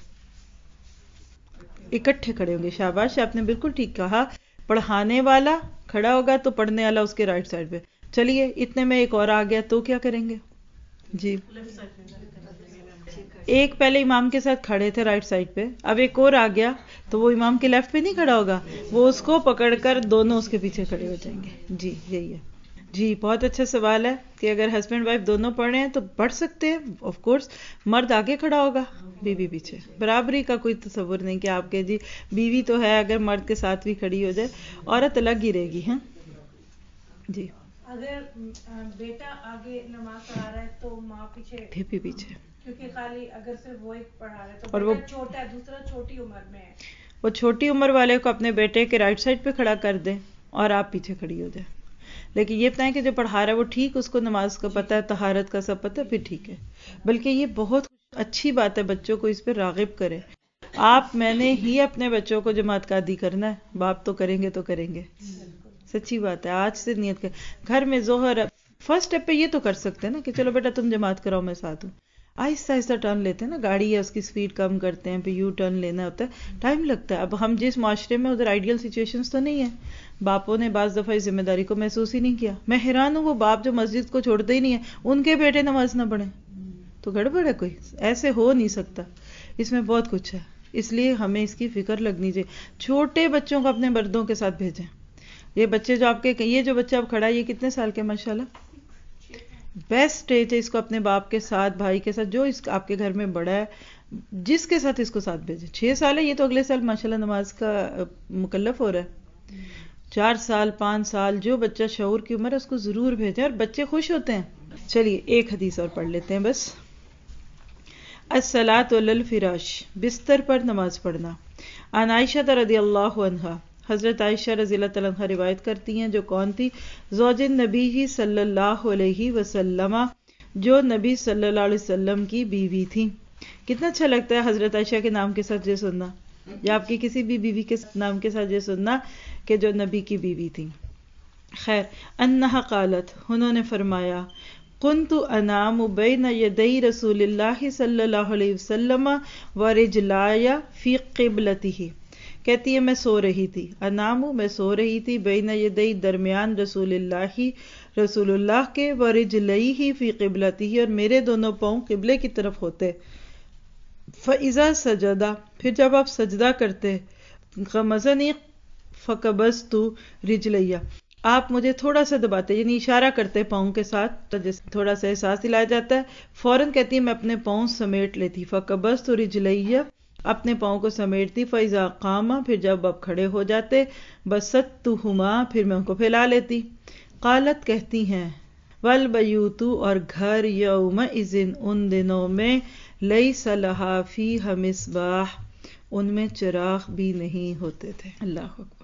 اکٹھے کھڑے ہوں گے. شاباش، آپ نے بالکل ٹھیک کہا. پڑھانے والا کھڑا ہوگا تو پڑھنے والا اس کے رائٹ سائڈ پہ. چلیے اتنے میں ایک اور آ گیا تو کیا کریں گے؟ جی، ایک پہلے امام کے ساتھ کھڑے تھے رائٹ سائڈ پہ، اب ایک اور آ گیا تو وہ امام کے لیفٹ پہ نہیں کھڑا ہوگا، وہ اس کو پکڑ کر دونوں اس کے پیچھے کھڑے ہو جائیں گے. جی یہی ہے. جی بہت اچھا سوال ہے کہ اگر ہسبینڈ وائف دونوں پڑھے ہیں تو پڑھ سکتے ہیں آف کورس. مرد آگے کھڑا ہوگا، بیوی پیچھے. برابری کا کوئی تصور نہیں کہ آپ کے جی بیوی تو ہے، اگر مرد کے ساتھ بھی کھڑی ہو جائے عورت الگ ہی رہے گی. ہیں جی، اگر بیٹا آگے نماز پڑھا رہا ہے تو ماں پیچھے پیچھے، کیونکہ خالی اگر صرف وہ ایک پڑھا رہا ہے تو اور وہ بیٹا چھوٹا ہے، دوسرا چھوٹی عمر میں ہے. وہ چھوٹی عمر والے کو اپنے بیٹے کے رائٹ سائڈ پہ کھڑا کر دیں اور آپ پیچھے کھڑی ہو جائیں. لیکن یہ بتائیں کہ جو پڑھا رہا ہے وہ ٹھیک، اس کو نماز کا پتہ ہے، طہارت کا سب پتہ ہے، پھر ٹھیک ہے. بلکہ یہ بہت اچھی بات ہے، بچوں کو اس پہ راغب کریں. آپ میں نے ہی اپنے بچوں کو جماعت قادی کرنا ہے، باپ تو کریں گے تو کریں گے. سچی بات ہے. آج سے نیت کر، گھر میں ظہر فرسٹ اسٹیپ پہ یہ تو کر سکتے ہیں نا کہ چلو بیٹا تم جماعت کراؤ میں ساتھ ہوں. آہستہ آہستہ ٹرن لیتے ہیں نا، گاڑی ہے اس کی سپیڈ کم کرتے ہیں، پھر یو ٹرن لینا ہوتا ہے، ٹائم لگتا ہے. اب ہم جس معاشرے میں ادھر آئیڈیل سچویشنز تو نہیں ہے. باپوں نے بعض دفعہ اس ذمہ داری کو محسوس ہی نہیں کیا. میں حیران ہوں وہ باپ جو مسجد کو چھوڑتے ہی نہیں ہیں، ان کے بیٹے نماز نہ پڑھیں تو گڑبڑ ہے. کوئی ایسے ہو نہیں سکتا. اس میں بہت کچھ ہے، اس لیے ہمیں اس کی فکر لگنی چاہیے. چھوٹے بچوں کو اپنے مردوں کے ساتھ بھیجیں. یہ بچے جو آپ کے، یہ جو بچہ اب کھڑا ہے یہ کتنے سال کے ماشاءاللہ؟ بیسٹ ایج ہے اس کو اپنے باپ کے ساتھ، بھائی کے ساتھ، جو اس آپ کے گھر میں بڑا ہے جس کے ساتھ اس کو ساتھ بھیجیں. 6 سال ہے یہ تو اگلے سال ماشاءاللہ نماز کا مکلف ہو رہا ہے. 4 سال 5 سال جو بچہ شعور کی عمر ہے اس کو ضرور بھیجیں، اور بچے خوش ہوتے ہیں. چلیے ایک حدیث اور پڑھ لیتے ہیں بس. الصلاۃ علی الفراش، بستر پر نماز پڑھنا. عن عائشہ رضی اللہ عنہا، حضرت عائشہ رضی اللہ تعالیٰ عنہ روایت کرتی ہیں، جو کون تھی؟ زوج نبی صلی اللہ علیہ وسلم، جو نبی صلی اللہ علیہ وسلم کی بیوی تھی. کتنا اچھا لگتا ہے حضرت عائشہ کے نام کے ساتھ یہ سننا، یا آپ کی کسی بھی بیوی کے نام کے ساتھ یہ سننا کہ جو نبی کی بیوی تھی. خیر، انہا قالت، انہوں نے فرمایا، کنت انام بین یدی رسول اللہ صلی اللہ علیہ وسلم ورجلای فی قبلتہ. کہتی ہے میں سو رہی تھی، انام میں سو رہی تھی، بین یدی درمیان رسول اللہ کے، ورجلیہ فی قبلتہ اور میرے دونوں پاؤں قبلے کی طرف ہوتے. فاذا سجدا پھر جب آپ سجدہ کرتے، غمزنی فقبضت رجلیہ آپ مجھے تھوڑا سا دباتے، یعنی اشارہ کرتے پاؤں کے ساتھ، تھوڑا سا احساس دلایا جاتا ہے. فوراً کہتی ہے میں اپنے پاؤں سمیٹ لیتی، فقبضت رجلیہ اپنے پاؤں کو سمیٹتی. فاذا قام پھر جب آپ کھڑے ہو جاتے، بسطتہما پھر میں ان کو پھیلا لیتی. قالت کہتی ہیں، والبیوت اور گھر یومئذ ان دنوں میں، لیس لہا فیہ مصباح ان میں چراغ بھی نہیں ہوتے تھے. اللہ اکبر،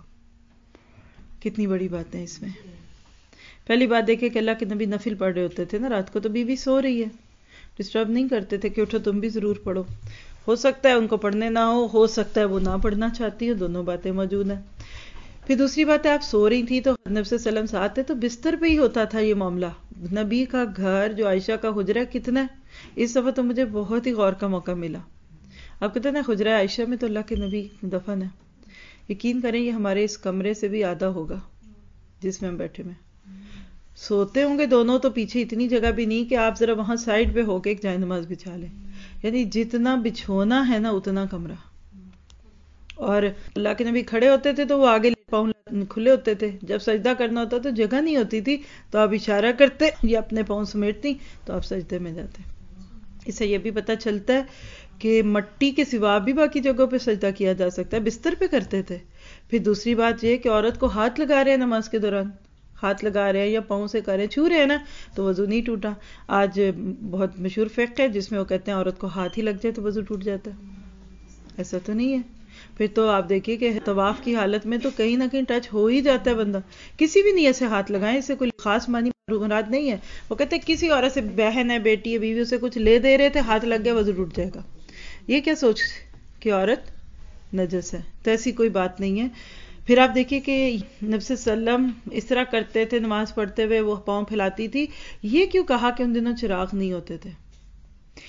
کتنی بڑی بات ہے اس میں. پہلی بات دیکھیں کہ اللہ کے نبی نفل پڑھ رہے ہوتے تھے نا رات کو، تو بیوی سو رہی ہے، ڈسٹرب نہیں کرتے تھے کہ اٹھو تم بھی ضرور پڑھو. ہو سکتا ہے ان کو پڑھنے نہ ہو سکتا ہے وہ نہ پڑھنا چاہتی ہو، دونوں باتیں موجود ہیں. پھر دوسری بات ہے آپ سو رہی تھی تو نبی صلی اللہ علیہ وسلم سے آتے تو بستر پہ ہی ہوتا تھا یہ معاملہ. نبی کا گھر جو عائشہ کا حجرہ کتنا ہے، اس دفعہ تو مجھے بہت ہی غور کا موقع ملا. آپ کہتے ہیں نا حجرہ عائشہ میں تو اللہ کے نبی دفن ہے. یقین کریں یہ ہمارے اس کمرے سے بھی آدھا ہوگا جس میں ہم بیٹھے میں. سوتے ہوں گے دونوں تو پیچھے اتنی جگہ بھی نہیں کہ آپ ذرا وہاں سائڈ پہ ہو کے ایک جائے نماز بچھا لیں. یعنی جتنا بچھونا ہے نا اتنا کمرہ. اور اللہ کے نبی کھڑے ہوتے تھے تو وہ آگے پاؤں کھلے ہوتے تھے. جب سجدہ کرنا ہوتا تو جگہ نہیں ہوتی تھی تو آپ اشارہ کرتے یا اپنے پاؤں سمیٹتی تو آپ سجدے میں جاتے. اس سے یہ بھی پتہ چلتا ہے کہ مٹی کے سوا بھی باقی جگہوں پہ سجدہ کیا جا سکتا ہے، بستر پہ کرتے تھے. پھر دوسری بات یہ کہ عورت کو ہاتھ لگا رہے ہیں نماز کے دوران، ہاتھ لگا رہے ہیں یا پاؤں سے کر رہے ہیں، چھو رہے ہیں نا تو وضو نہیں ٹوٹا. آج بہت مشہور فقہ ہے جس میں وہ کہتے ہیں عورت کو ہاتھ ہی لگ جائے تو وضو ٹوٹ جاتا ہے. ایسا تو نہیں ہے. پھر تو آپ دیکھیے کہ طواف کی حالت میں تو کہیں نہ کہیں ٹچ ہو ہی جاتا ہے بندہ. کسی بھی نیت سے ہاتھ لگائیں، اس سے کوئی خاص معنی مراد نہیں ہے. وہ کہتے ہیں کسی عورت سے، بہن ہے، بیٹی ہے، بیوی، سے کچھ لے دے رہے تھے، ہاتھ لگ گیا وضو ٹوٹ جائے گا. یہ کیا سوچ کہ عورت نجس ہے؟ تو ایسی کوئی بات نہیں ہے. پھر آپ دیکھیے کہ نبی صلی اللہ علیہ وسلم اس طرح کرتے تھے نماز پڑھتے ہوئے، وہ پاؤں پھیلاتی تھی. یہ کیوں کہا کہ ان دنوں چراغ نہیں ہوتے تھے؟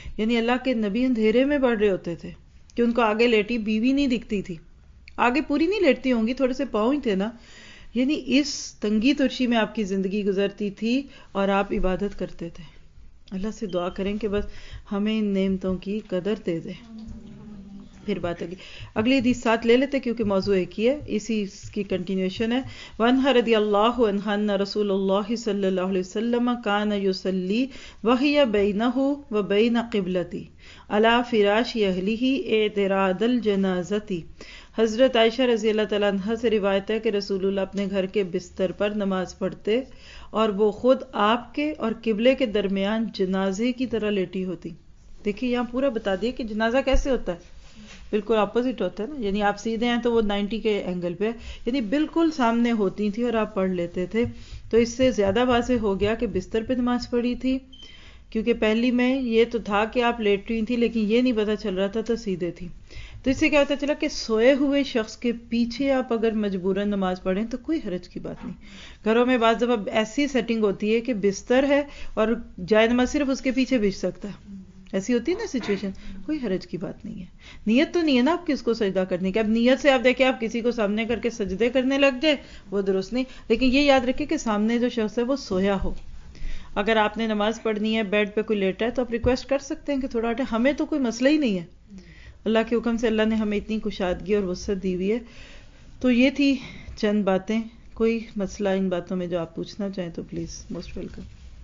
یعنی اللہ کے نبی اندھیرے میں پڑھ رہے ہوتے تھے کہ ان کو آگے لیٹی بیوی نہیں دکھتی تھی، آگے پوری نہیں لیٹتی ہوں گی، تھوڑے سے پاؤں ہی تھے نا. یعنی اس تنگی ترشی میں آپ کی زندگی گزرتی تھی اور آپ عبادت کرتے تھے. اللہ سے دعا کریں کہ بس ہمیں ان نعمتوں کی قدر دے دے. پھر بات اگلی حدیث ساتھ لے لیتے کیونکہ موضوع ایک ہی ہے، اسی کی کنٹینیوشن ہے. وعنہا رضی اللہ عنہا ان رسول اللہ صلی اللہ علیہ وسلم کان یصلی وہی بینہ وبین قبلتی علی فراش اہلہ اعتراض الجنازتی. حضرت عائشہ رضی اللہ تعالیٰ عنہ سے روایت ہے کہ رسول اللہ اپنے گھر کے بستر پر نماز پڑھتے اور وہ خود آپ کے اور قبلے کے درمیان جنازے کی طرح لیٹی ہوتی. دیکھیے یہاں پورا بتا دیا کہ جنازہ کیسے ہوتا ہے، بالکل اپوزٹ ہوتا ہے نا. یعنی آپ سیدھے ہیں تو وہ 90 کے اینگل پہ، یعنی بالکل سامنے ہوتی تھی اور آپ پڑھ لیتے تھے. تو اس سے زیادہ واضح ہو گیا کہ بستر پہ نماز پڑھی تھی، کیونکہ پہلی میں یہ تو تھا کہ آپ لیٹ رہی تھی لیکن یہ نہیں پتا چل رہا تھا تو سیدھے تھی. تو اس سے کیا پتا چلا کہ سوئے ہوئے شخص کے پیچھے آپ اگر مجبوراً نماز پڑھیں تو کوئی حرج کی بات نہیں. گھروں میں بعض دفعہ ایسی سیٹنگ ہوتی ہے کہ بستر ہے اور جائے نماز صرف اس کے پیچھے بچ سکتا ہے، ایسی ہوتی ہے نا سچویشن، کوئی حرج کی بات نہیں ہے. نیت تو نہیں ہے نا آپ کی اس کو سجدہ کرنے کی. اب نیت سے آپ دیکھیں آپ کسی کو سامنے کر کے سجدے کرنے لگ جائے وہ درست نہیں. لیکن یہ یاد رکھیں کہ سامنے جو شخص ہے وہ سویا ہو. اگر آپ نے نماز پڑھنی ہے بیڈ پہ کوئی لیٹا ہے تو آپ ریکویسٹ کر سکتے ہیں کہ تھوڑا ہٹے، ہمیں تو کوئی مسئلہ ہی نہیں ہے. اللہ کے حکم سے اللہ نے ہمیں اتنی کشادگی اور وسعت دی ہوئی ہے. تو یہ تھی چند باتیں. کوئی مسئلہ ان باتوں میں جو آپ پوچھنا چاہیں تو پلیز موسٹ ویلکم.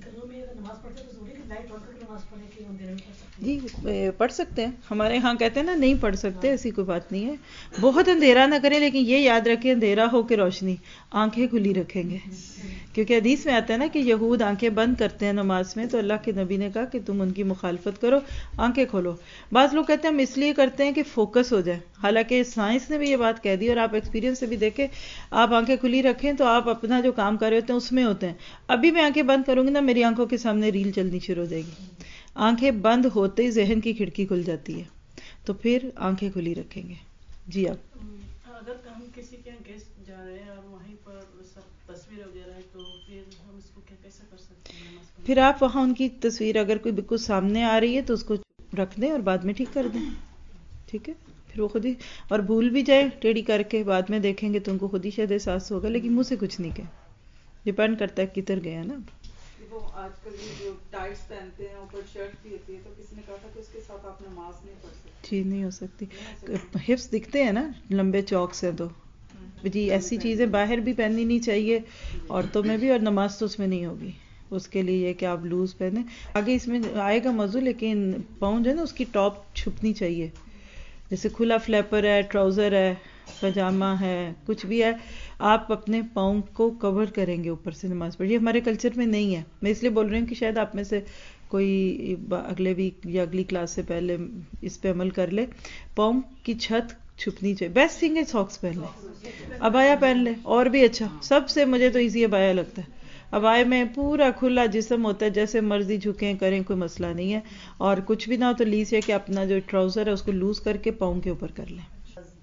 جی پڑھ سکتے ہیں، ہمارے ہاں کہتے ہیں نا نہیں پڑھ سکتے، ایسی کوئی بات نہیں ہے. بہت اندھیرا نہ کریں لیکن یہ یاد رکھیں اندھیرا ہو کے روشنی، آنکھیں کھلی رکھیں گے. کیونکہ حدیث میں آتا ہے نا کہ یہود آنکھیں بند کرتے ہیں نماز میں، تو اللہ کے نبی نے کہا کہ تم ان کی مخالفت کرو، آنکھیں کھولو. بعض لوگ کہتے ہیں ہم اس لیے کرتے ہیں کہ فوکس ہو جائے، حالانکہ سائنس نے بھی یہ بات کہہ دی اور آپ ایکسپیرینس سے بھی دیکھیں. آپ آنکھیں کھلی رکھیں تو آپ اپنا جو کام کر رہے ہوتے ہیں اس میں ہوتے ہیں. ابھی میں آنکھیں بند کروں گی نا میری آنکھوں کے سامنے ریل چلنی شروع ہو جائے گی. آنکھیں بند ہوتے ہی ذہن کی کھڑکی کھل جاتی ہے، تو پھر آنکھیں کھلی رکھیں گے. جی آپ اگر ہم کسی کے گیسٹ جا رہے ہیں اور وہیں پر سب تصویر وغیرہ ہے تو پھر ہم اس کو کیسے کر سکتے ہیں؟ پھر آپ وہاں ان کی تصویر اگر کوئی بالکل سامنے آ رہی ہے تو اس کو رکھ دیں اور بعد میں ٹھیک کر دیں. ٹھیک ہے، پھر وہ خود ہی، اور بھول بھی جائے ٹیڑھی کر کے بعد میں دیکھیں گے تو ان کو خود ہی شاید احساس ہوگا، لیکن منہ سے کچھ نہیں کہے. ڈیپینڈ کرتا ہے کدھر گیا نا. وہ آج کل یہ جو ٹائٹس پہنتے ہیں اوپر شرٹ بھی ہوتی ہے تو کسی نے کہا تھا کہ اس کے ساتھ آپ نماز نہیں پڑھ سکتے. جی نہیں ہو سکتی. حفظ دکھتے ہیں نا لمبے چوک سے، تو جی ایسی چیزیں باہر بھی پہننی نہیں چاہیے عورتوں میں بھی، اور نماز تو اس میں نہیں ہوگی. اس کے لیے یہ کہ آپ لوز پہنیں. آگے اس میں آئے گا موضوع، لیکن پاؤں جو ہے نا اس کی ٹاپ چھپنی چاہیے. جیسے کھلا فلیپر ہے، ٹراؤزر ہے، پاجامہ ہے، کچھ بھی ہے، آپ اپنے پاؤں کو کور کریں گے اوپر سے نماز پڑھیے. ہمارے کلچر میں نہیں ہے. میں اس لیے بول رہی ہوں کہ شاید آپ میں سے کوئی اگلے ویک یا اگلی کلاس سے پہلے اس پہ عمل کر لے. پاؤں کی چھت چھپنی چاہیے. بیسٹ تھنگ ہے ساکس پہن لیں، ابایا پہن لیں، اور بھی اچھا. سب سے مجھے تو ایزی ابایا لگتا ہے. ابائے میں پورا کھلا جسم ہوتا ہے، جیسے مرضی جھکیں کریں، کوئی مسئلہ نہیں ہے. اور کچھ بھی نہ ہو تو لیس ہے کہ اپنا جو ٹراؤزر ہے اس کو لوز کر کے پاؤں کے اوپر کر لیں.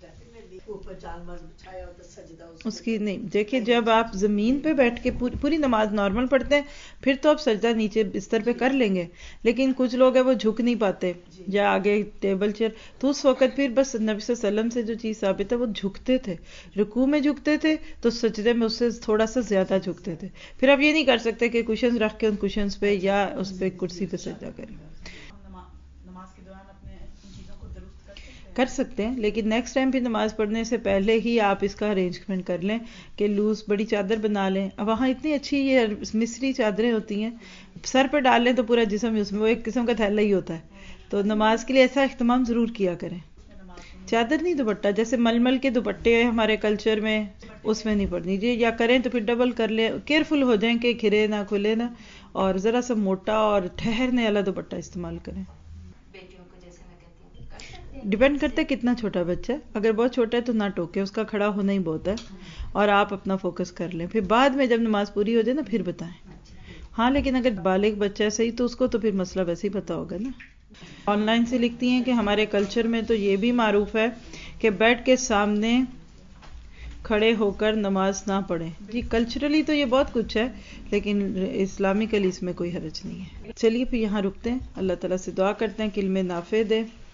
اس کی نہیں دیکھیں، جب آپ زمین پہ بیٹھ کے پوری نماز نارمل پڑھتے ہیں پھر تو آپ سجدہ نیچے بستر پہ کر لیں گے. لیکن کچھ لوگ ہیں وہ جھک نہیں پاتے یا آگے ٹیبل چیئر، تو اس وقت پھر بس نبی صلی اللہ علیہ وسلم سے جو چیز ثابت ہے وہ جھکتے تھے. رکوع میں جھکتے تھے تو سجدے میں اس سے تھوڑا سا زیادہ جھکتے تھے. پھر آپ یہ نہیں کر سکتے کہ کوشنز رکھ کے ان کوشنز پہ یا اس پہ کرسی پہ سجدہ کریں. نماز کے دوران اپنے چیزوں کو درست کر سکتے ہیں، لیکن نیکسٹ ٹائم پھر نماز پڑھنے سے پہلے ہی آپ اس کا ارینجمنٹ کر لیں کہ لوز بڑی چادر بنا لیں. اب وہاں اتنی اچھی یہ مصری چادریں ہوتی ہیں، سر پہ ڈال لیں تو پورا جسم اس میں، وہ ایک قسم کا تھیلا ہی ہوتا ہے. تو نماز کے لیے ایسا اہتمام ضرور کیا کریں. چادر نہیں دوپٹہ، جیسے ململ کے دوپٹے ہیں ہمارے کلچر میں، اس میں نہیں پڑنی جی. یا کریں تو پھر ڈبل کر لیں، کیئرفل ہو جائیں کہ کھرے نہ کھلے نہ، اور ذرا سا موٹا اور ٹھہرنے والا دوپٹہ استعمال کریں. ڈیپینڈ کرتا ہے کتنا چھوٹا بچہ ہے. اگر بہت چھوٹا ہے تو نہ ٹوکے، اس کا کھڑا ہونا ہی بہت ہے، اور آپ اپنا فوکس کر لیں. پھر بعد میں جب نماز پوری ہو جائے نا پھر بتائیں. ہاں لیکن اگر بالغ بچہ ہے صحیح تو اس کو تو پھر مسئلہ ویسے ہی پتا ہوگا نا. آن لائن سے لکھتی ہیں کہ ہمارے کلچر میں تو یہ بھی معروف ہے کہ بیڈ کے سامنے کھڑے ہو کر نماز نہ پڑھیں. جی کلچرلی تو یہ بہت کچھ ہے لیکن اسلامکلی اس میں کوئی حرج نہیں ہے. چلیے پھر یہاں رکتے ہیں. اللہ تعالیٰ سے دعا کرتے ہیں کہ علم نافع دے.